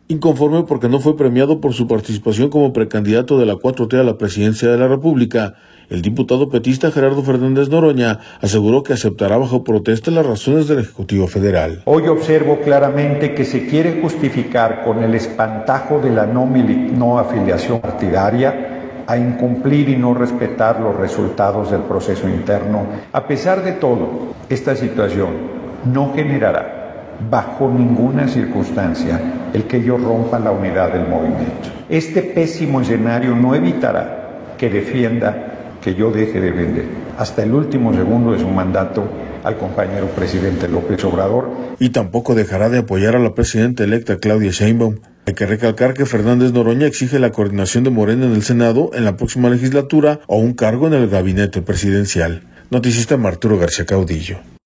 Inconforme porque no fue premiado por su participación como precandidato de la 4T a la presidencia de la República, el diputado petista Gerardo Fernández Noroña aseguró que aceptará bajo protesta las razones del Ejecutivo Federal. Hoy observo claramente que se quiere justificar con el espantajo de la no afiliación partidaria a incumplir y no respetar los resultados del proceso interno. A pesar de todo, esta situación no generará bajo ninguna circunstancia el que yo rompa la unidad del movimiento. Este pésimo escenario no evitará que defienda que yo deje de vender hasta el último segundo de su mandato al compañero presidente López Obrador. Y tampoco dejará de apoyar a la presidenta electa Claudia Sheinbaum. Hay que recalcar que Fernández Noroña exige la coordinación de Morena en el Senado en la próxima legislatura o un cargo en el gabinete presidencial. Noticista Arturo García Caudillo.